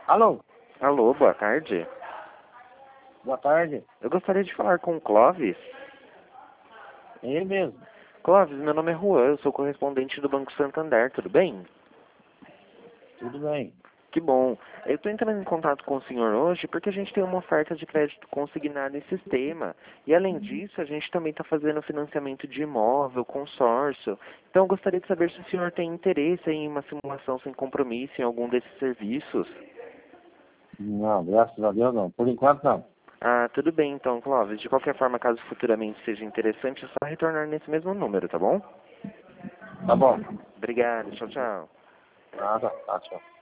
Alô, Alô, boa tarde. boa tarde. Eu gostaria de falar com o Clóvis. É ele mesmo. Clóvis, meu nome é Juan, eu sou correspondente do Banco Santander, tudo bem? Tudo bem. Que bom. Eu estou entrando em contato com o senhor hoje porque a gente tem uma oferta de crédito consignado em sistema. E além disso, a gente também está fazendo financiamento de imóvel, consórcio. Então eu gostaria de saber se o senhor tem interesse em uma simulação sem compromisso em algum desses serviços. Não, graças a Deus não. Por enquanto não. Ah, tudo bem então, Clóvis. De qualquer forma, caso futuramente seja interessante, é só retornar nesse mesmo número, tá bom? Tá bom. Obrigado, tchau, tchau. Nada, tá, tchau.